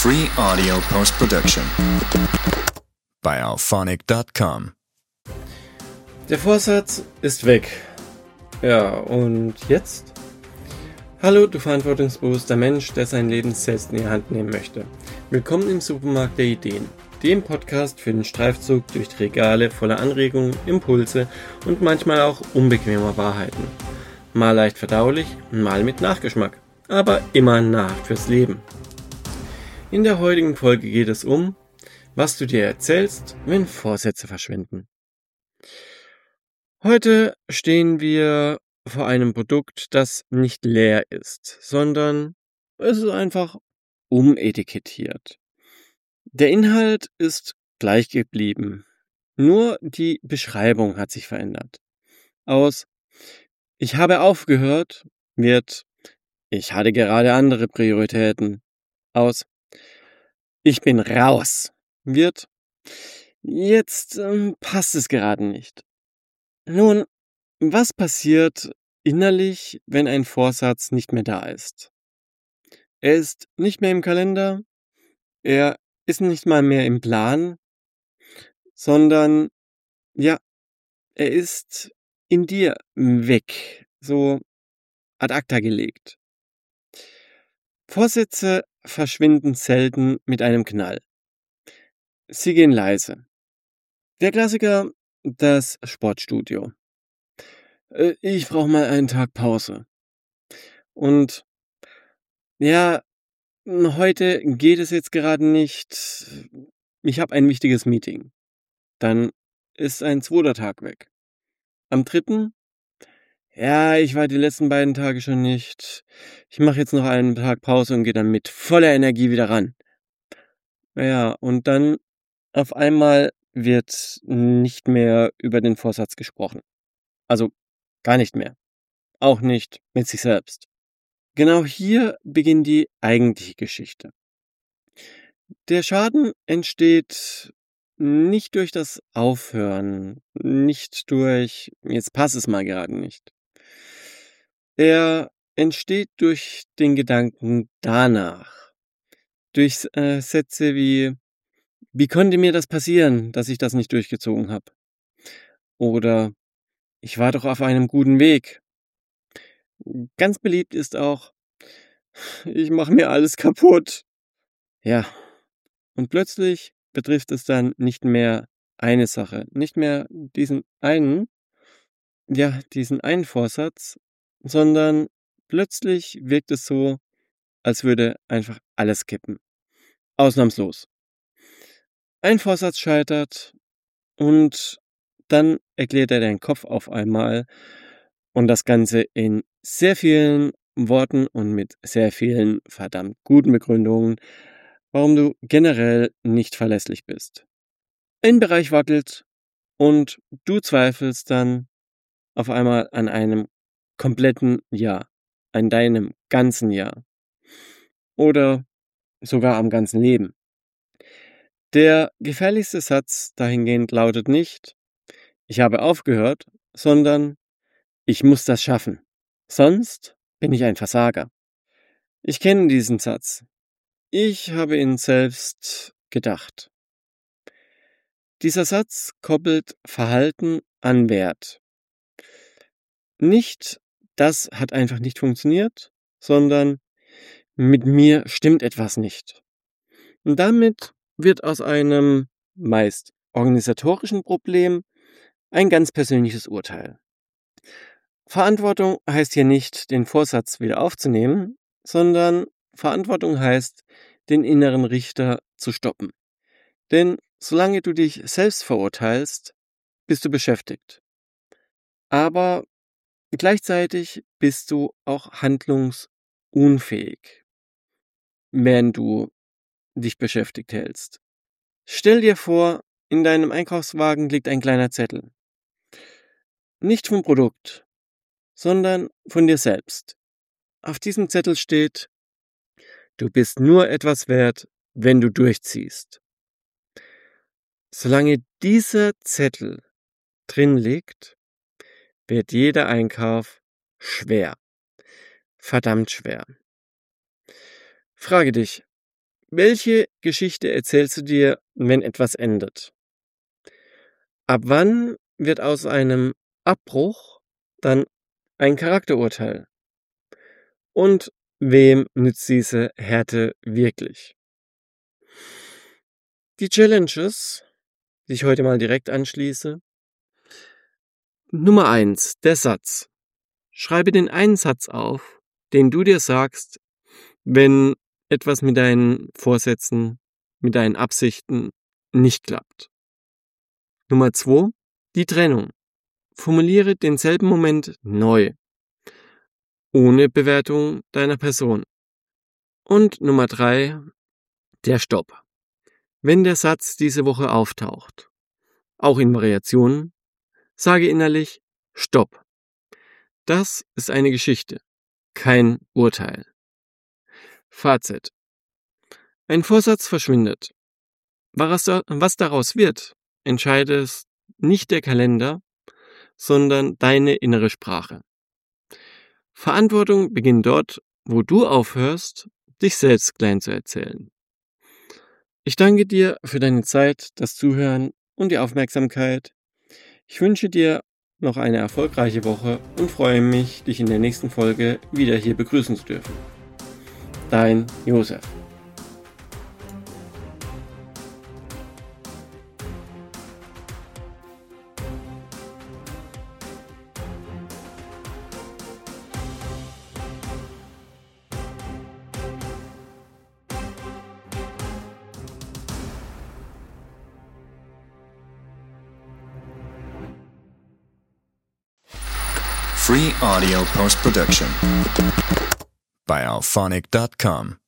Free audio post-production by Auphonic.com. Der Vorsatz ist weg. Ja, und jetzt? Hallo, du verantwortungsbewusster Mensch, der sein Leben selbst in die Hand nehmen möchte. Willkommen im Supermarkt der Ideen, dem Podcast für den Streifzug durch die Regale voller Anregungen, Impulse und manchmal auch unbequemer Wahrheiten. Mal leicht verdaulich, mal mit Nachgeschmack, aber immer nahrhaft fürs Leben. In der heutigen Folge geht es um, was du dir erzählst, wenn Vorsätze verschwinden. Heute stehen wir vor einem Produkt, das nicht leer ist, sondern es ist einfach umetikettiert. Der Inhalt ist gleich geblieben, nur die Beschreibung hat sich verändert. Aus "Ich habe aufgehört" wird "Ich hatte gerade andere Prioritäten." Aus "Ich bin raus" wird "Jetzt passt es gerade nicht." Nun, was passiert innerlich, wenn ein Vorsatz nicht mehr da ist? Er ist nicht mehr im Kalender, er ist nicht mal mehr im Plan, sondern ja, er ist in dir weg, so ad acta gelegt. Vorsätze verschwinden selten mit einem Knall. Sie gehen leise. Der Klassiker, das Sportstudio. Ich brauche mal einen Tag Pause. Und ja, heute geht es jetzt gerade nicht. Ich habe ein wichtiges Meeting. Dann ist ein zweiter Tag weg. Am dritten, ja, ich war die letzten beiden Tage schon nicht. Ich mache jetzt noch einen Tag Pause und gehe dann mit voller Energie wieder ran. Ja, und dann auf einmal wird nicht mehr über den Vorsatz gesprochen. Also gar nicht mehr. Auch nicht mit sich selbst. Genau hier beginnt die eigentliche Geschichte. Der Schaden entsteht nicht durch das Aufhören, nicht durch "jetzt passt es mal gerade nicht". Er entsteht durch den Gedanken danach. Durch Sätze wie konnte mir das passieren, dass ich das nicht durchgezogen habe? Oder ich war doch auf einem guten Weg. Ganz beliebt ist auch, ich mache mir alles kaputt. Ja, und plötzlich betrifft es dann nicht mehr eine Sache, nicht mehr diesen einen Vorsatz, sondern plötzlich wirkt es so, als würde einfach alles kippen. Ausnahmslos. Ein Vorsatz scheitert und dann erklärt er deinen Kopf auf einmal und das Ganze in sehr vielen Worten und mit sehr vielen verdammt guten Begründungen, warum du generell nicht verlässlich bist. Ein Bereich wackelt und du zweifelst dann auf einmal an einem kompletten Jahr, an deinem ganzen Jahr oder sogar am ganzen Leben. Der gefährlichste Satz dahingehend lautet nicht, ich habe aufgehört, sondern ich muss das schaffen, sonst bin ich ein Versager. Ich kenne diesen Satz. Ich habe ihn selbst gedacht. Dieser Satz koppelt Verhalten an Wert. Nicht, das hat einfach nicht funktioniert, sondern mit mir stimmt etwas nicht. Und damit wird aus einem meist organisatorischen Problem ein ganz persönliches Urteil. Verantwortung heißt hier nicht, den Vorsatz wieder aufzunehmen, sondern Verantwortung heißt, den inneren Richter zu stoppen. Denn solange du dich selbst verurteilst, bist du beschäftigt. Aber gleichzeitig bist du auch handlungsunfähig, während du dich beschäftigt hältst. Stell dir vor, in deinem Einkaufswagen liegt ein kleiner Zettel. Nicht vom Produkt, sondern von dir selbst. Auf diesem Zettel steht, du bist nur etwas wert, wenn du durchziehst. Solange dieser Zettel drin liegt, wird jeder Einkauf schwer. Verdammt schwer. Frage dich, Welche Geschichte erzählst du dir, wenn etwas endet? Ab wann wird aus einem Abbruch dann ein Charakterurteil? Und wem nützt diese Härte wirklich? Die Challenges, die ich heute mal direkt anschließe. Nummer 1, der Satz. Schreibe den einen Satz auf, den du dir sagst, wenn etwas mit deinen Vorsätzen, mit deinen Absichten nicht klappt. Nummer 2, die Trennung. Formuliere denselben Moment neu, ohne Bewertung deiner Person. Und Nummer 3, der Stopp. Wenn der Satz diese Woche auftaucht, auch in Variationen, sage innerlich Stopp. Das ist eine Geschichte, kein Urteil. Fazit. Ein Vorsatz verschwindet. Was daraus wird, entscheidet nicht der Kalender, sondern deine innere Sprache. Verantwortung beginnt dort, wo du aufhörst, dich selbst klein zu erzählen. Ich danke dir für deine Zeit, das Zuhören und die Aufmerksamkeit. Ich wünsche dir noch eine erfolgreiche Woche und freue mich, dich in der nächsten Folge wieder hier begrüßen zu dürfen. Dein Josef. Free audio post-production by alphonic.com.